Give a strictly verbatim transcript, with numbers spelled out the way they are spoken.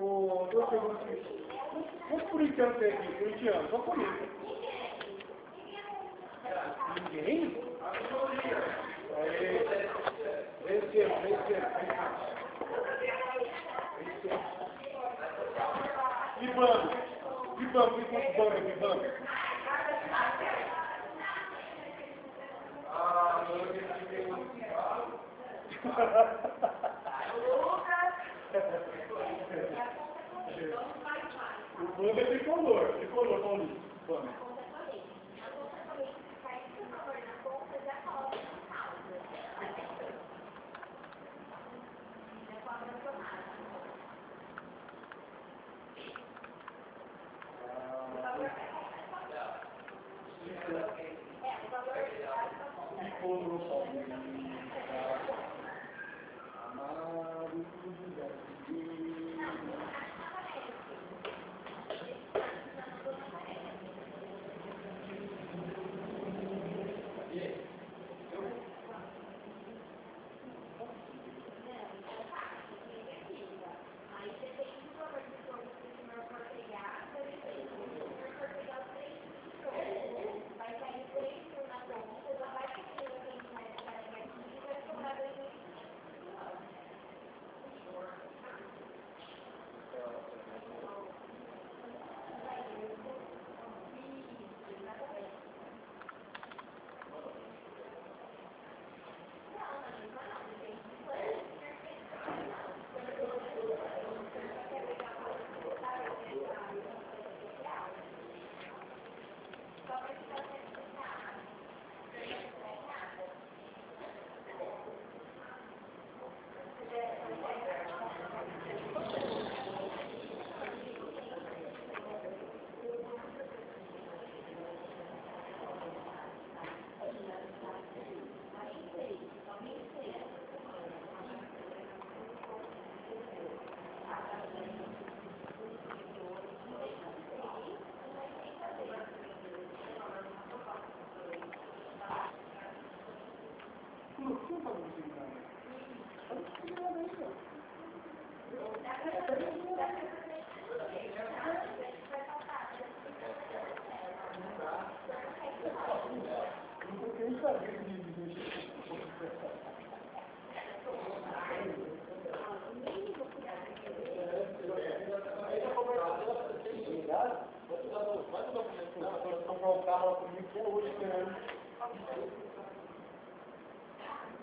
o duas perguntas aqui. Quantos corintianos tem aqui? Corintianos, só Corinthians. Ninguém? Aí, vencemos, vencemos, vencemos. E banco? E banco? E quantos bancos aqui, banco? Ah, não, eu fiquei muito caro. O banco é tricolor, tricolor, Paulinho. Banco. Comprar um carro comigo que é hoje, né?